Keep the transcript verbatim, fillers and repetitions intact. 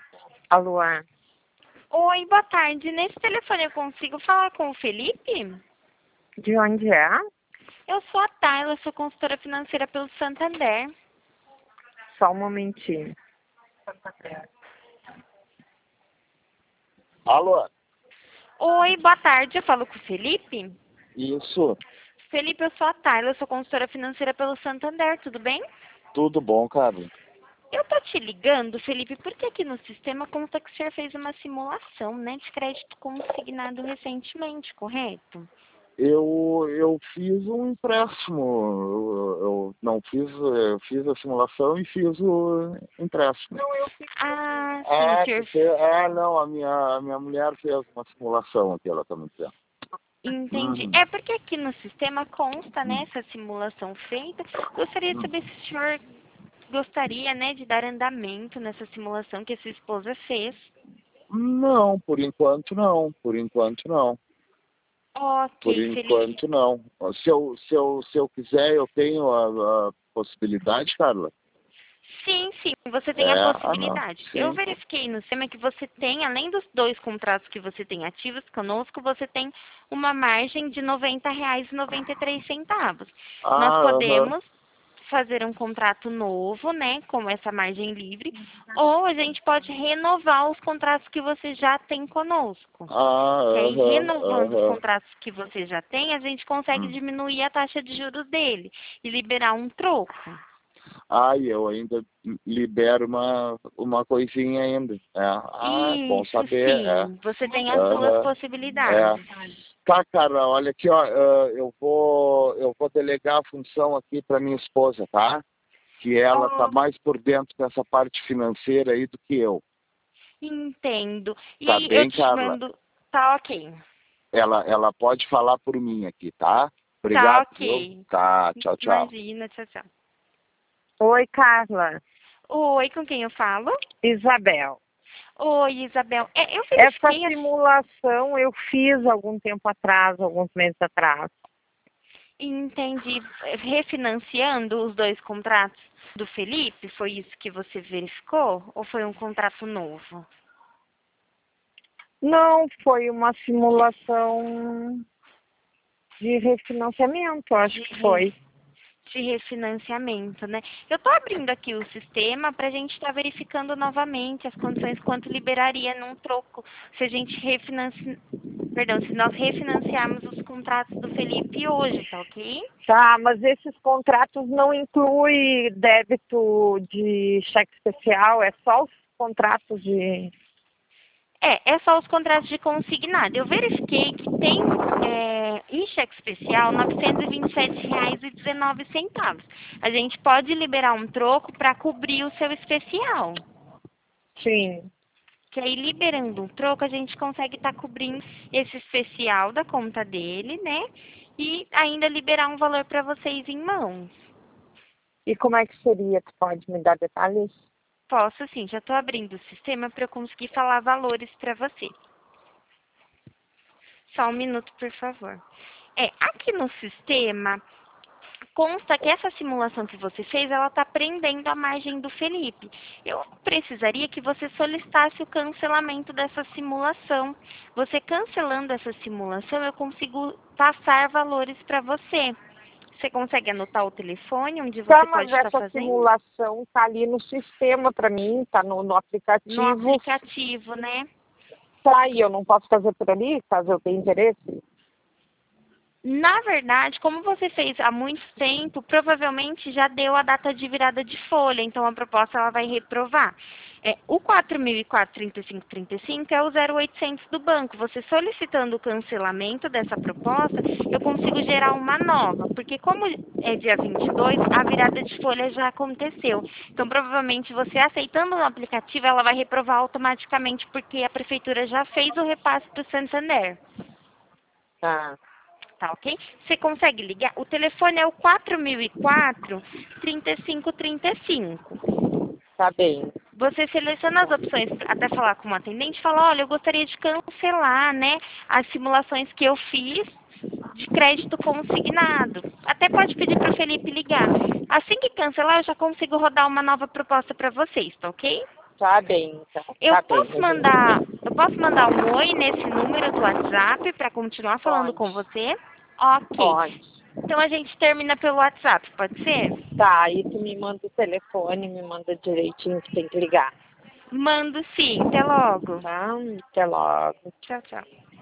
Alô? Oi, boa tarde. Nesse telefone eu consigo falar com o Felipe? De onde é? Eu sou a Tayla, sou consultora financeira pelo Santander. Só um momentinho. Alô? Oi, boa tarde. Eu falo com o Felipe? Isso. Felipe, eu sou a Tayla, sou consultora financeira pelo Santander, tudo bem? Tudo bom, Carlos? Eu tô te ligando, Felipe, porque aqui no sistema consta que o senhor fez uma simulação, né, de crédito consignado recentemente, correto? Eu, eu fiz um empréstimo. Eu, eu não fiz, eu fiz a simulação e fiz o empréstimo. Ah, sim, o Ah, senhor... tu fez- ah, não, a minha, a minha mulher fez uma simulação aqui, ela tá me dizendo. Entendi. Uhum. É porque aqui no sistema consta, né, essa simulação feita. Gostaria de Uhum. saber se o senhor gostaria, né, de dar andamento nessa simulação que a sua esposa fez. Não, por enquanto não, por enquanto não. Por Ok, Felipe. enquanto não. Se eu, se eu, se eu quiser, eu tenho a, a possibilidade, Carla? Sim, sim, você tem É, a ah não, possibilidade. Eu sim. verifiquei no sistema que você tem, além dos dois contratos que você tem ativos conosco, você tem uma margem de noventa reais e noventa e três centavos. Nós Ah, aham. podemos fazer um contrato novo, né, com essa margem livre, ou a gente pode renovar os contratos que você já tem conosco. Ah, Que aí, aham, renovando os aham. contratos que você já tem, a gente consegue Hum. diminuir a taxa de juros dele e liberar um troco. Ah, e eu ainda libero uma, uma coisinha ainda. É. Ah, é bom Isso, saber. É. sim. Você tem as duas Aham. possibilidades. É. Tá, cara, olha aqui, ó, ah, eu vou, eu vou delegar a função aqui para minha esposa, tá? Que ela tá Oh, mais por dentro dessa parte financeira aí do que eu. entendo. E Tá aí, eu bem, te Carla? mando. Tá ok. Ela, ela pode falar por mim aqui, tá? Tá Obrigado, viu? ok. Tá, tchau, tchau. Imagina, tchau, tchau. Oi, Carla. Oi, com quem eu falo? Isabel. Oi, Isabel. É, eu Essa verifiquei. a- simulação eu fiz algum tempo atrás, alguns meses atrás. Entendi. Refinanciando os dois contratos do Felipe, foi isso que você verificou? Ou foi um contrato novo? Não, foi uma simulação de refinanciamento, acho De que re- foi. de refinanciamento, né? Eu estou abrindo aqui o sistema para a gente estar verificando novamente as condições quanto liberaria num troco se a gente refinanci... Perdão, se nós refinanciarmos os contratos do Felipe hoje, tá ok? Tá, mas esses contratos não incluem débito de cheque especial, é só os contratos de... É, é só os contratos de consignado. Eu verifiquei que tem é, em cheque especial novecentos e vinte e sete reais e dezenove centavos. A gente pode liberar um troco para cobrir o seu especial. Sim. Que aí, liberando um troco, a gente consegue estar cobrindo esse especial da conta dele, né? E ainda liberar um valor para vocês em mãos. E como é que seria? Tu pode me dar detalhes? Posso sim, já estou abrindo o sistema para eu conseguir falar valores para você. Só um minuto, por favor. É, aqui no sistema, consta que essa simulação que você fez, ela está prendendo a margem do Felipe. Eu precisaria que você solicitasse o cancelamento dessa simulação. Você cancelando essa simulação, eu consigo passar valores para você. Você consegue anotar o telefone onde Tá, você mas pode estar essa fazendo? simulação tá ali no sistema para mim, tá no, no No aplicativo. aplicativo, né? Tá, e eu não posso fazer por ali, caso eu tenha interesse? Na verdade, como você fez há muito tempo, provavelmente já deu a data de virada de folha, então a proposta ela vai reprovar. É, o quatro mil e quatro, trinta e cinco, trinta e cinco é o zero oitocentos do banco. Você solicitando o cancelamento dessa proposta, eu consigo gerar uma nova, porque como é dia vinte e dois, a virada de folha já aconteceu. Então, provavelmente, você aceitando no aplicativo, ela vai reprovar automaticamente, porque a prefeitura já fez o repasse para o Santander. Tá, Tá, ok? Você consegue ligar? O telefone é o quatro mil e quatro, trinta e cinco, trinta e cinco. tá bem. Você seleciona as opções, até falar com o atendente, fala, olha, eu gostaria de cancelar, né, as simulações que eu fiz de crédito consignado. Até pode pedir para o Felipe ligar. Assim que cancelar, eu já consigo rodar uma nova proposta para vocês, tá ok? Tá bem, então. Eu Tá posso bem, mandar, eu posso mandar um oi nesse número do WhatsApp para continuar falando Pode. com você? Ok. Pode. Então a gente termina pelo WhatsApp, pode ser? Tá, aí tu me manda o telefone, me manda direitinho que tem que ligar. Mando sim. Até logo. Tá? Até logo. Tchau, tchau.